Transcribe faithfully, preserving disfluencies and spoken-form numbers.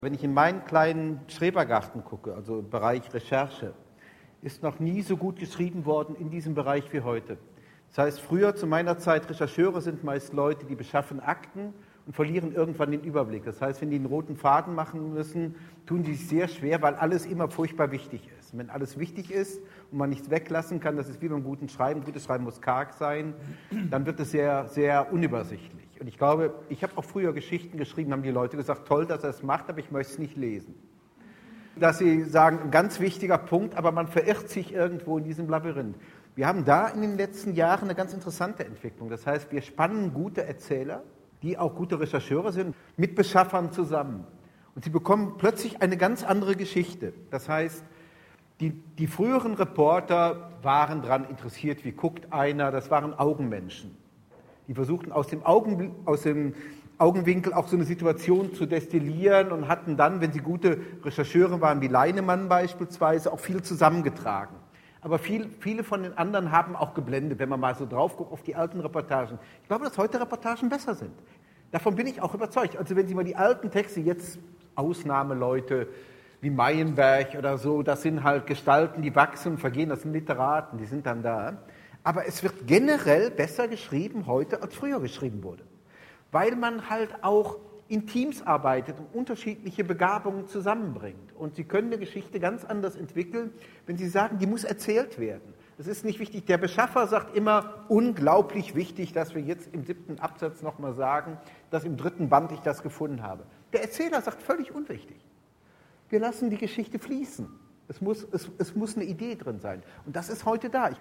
Wenn ich in meinen kleinen Schrebergarten gucke, also im Bereich Recherche, ist noch nie so gut geschrieben worden in diesem Bereich wie heute. Das heißt, früher zu meiner Zeit, Rechercheure sind meist Leute, die beschaffen Akten und verlieren irgendwann den Überblick. Das heißt, wenn die einen roten Faden machen müssen, tun die sich sehr schwer, weil alles immer furchtbar wichtig ist. Und wenn alles wichtig ist und man nichts weglassen kann, das ist wie beim guten Schreiben, gutes Schreiben muss karg sein, dann wird es sehr, sehr unübersichtlich. Und ich glaube, ich habe auch früher Geschichten geschrieben, haben die Leute gesagt, toll, dass er es macht, aber ich möchte es nicht lesen. Dass sie sagen, ein ganz wichtiger Punkt, aber man verirrt sich irgendwo in diesem Labyrinth. Wir haben da in den letzten Jahren eine ganz interessante Entwicklung. Das heißt, wir spannen gute Erzähler, die auch gute Rechercheure sind, mit Beschaffern zusammen. Und sie bekommen plötzlich eine ganz andere Geschichte. Das heißt, die, die früheren Reporter waren daran interessiert, wie guckt einer, das waren Augenmenschen. Die versuchten aus dem, Augen, aus dem Augenwinkel auch so eine Situation zu destillieren und hatten dann, wenn sie gute Rechercheure waren, wie Leinemann beispielsweise, auch viel zusammengetragen. Aber viel, viele von den anderen haben auch geblendet, wenn man mal so drauf guckt auf die alten Reportagen. Ich glaube, dass heute Reportagen besser sind. Davon bin ich auch überzeugt. Also wenn Sie mal die alten Texte, jetzt Ausnahmeleute wie Meyerberg oder so, das sind halt Gestalten, die wachsen und vergehen, das sind Literaten, die sind dann da. Aber es wird generell besser geschrieben heute, als früher geschrieben wurde. Weil man halt auch in Teams arbeitet und unterschiedliche Begabungen zusammenbringt. Und Sie können eine Geschichte ganz anders entwickeln, wenn Sie sagen, die muss erzählt werden. Das ist nicht wichtig. Der Beschaffer sagt immer, unglaublich wichtig, dass wir jetzt im siebten Absatz nochmal sagen, dass im dritten Band ich das gefunden habe. Der Erzähler sagt, völlig unwichtig. Wir lassen die Geschichte fließen. Es muss, es, es muss eine Idee drin sein. Und das ist heute da. Ich